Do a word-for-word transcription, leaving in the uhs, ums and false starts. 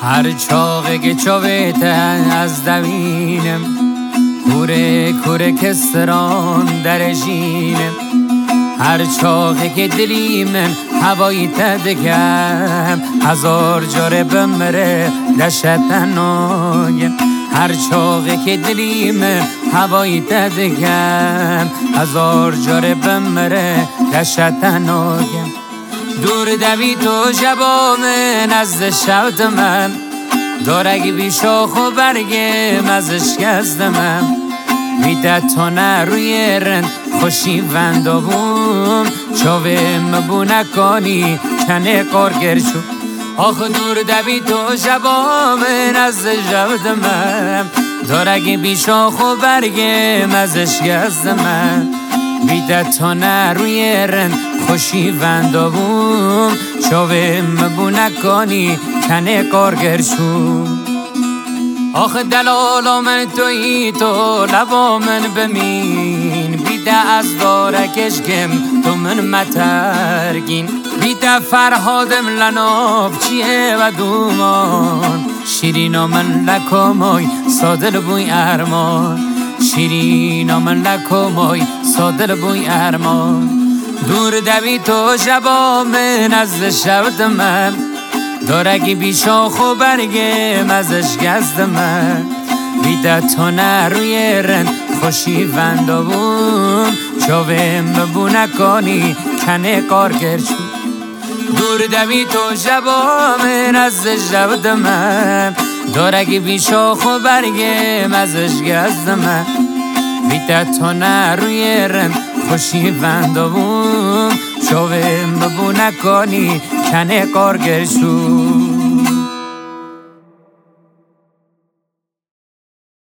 هر چاقه که چاویته از دوینم کوره کوره کسران در جینم هر چاقه که دلی من هوایی تدگم هزار جاره بمره دشتنایم هر چاقه که دلی من هوایی تدگم هزار جاره بمره دشتنایم دور دوی تو جبا من از شود من دارگی بی شاخ و برگم ازش گزدمم بیده تا روی رند خوشی وندابوم چاوه مبو نکانی کنه کارگر شو آخ دور دوی تو جبا من از جودمم دارگی بی شاخ و برگم ازش گزدمم بیده تا روی رند خوشی وندابوم چاوه مبو نکانی کنه کارگر شو آخ دلالا من تویی تو لبا من بمین بیده از دارکش گم تو من مترگین بیده فرهادم لناب چیه و دومان شیرینا من لکامای سادل بوی ارمان شیرینا من لکامای سادل بوی ارمان دور دوی تو جبا من از شودمم دارگی بی شاخ و برگم ازش گزدمم بیده تا روی رند خوشی وندابوم چاوه مبو نکانی کنه کارگر شو دور دوی تو جبا من ازش جودمم دارگی بی شاخ و برگم ازش گزدمم بیده تا روی رند خوشی وندابوم چاوه مبو نکانی کنه کارگر شو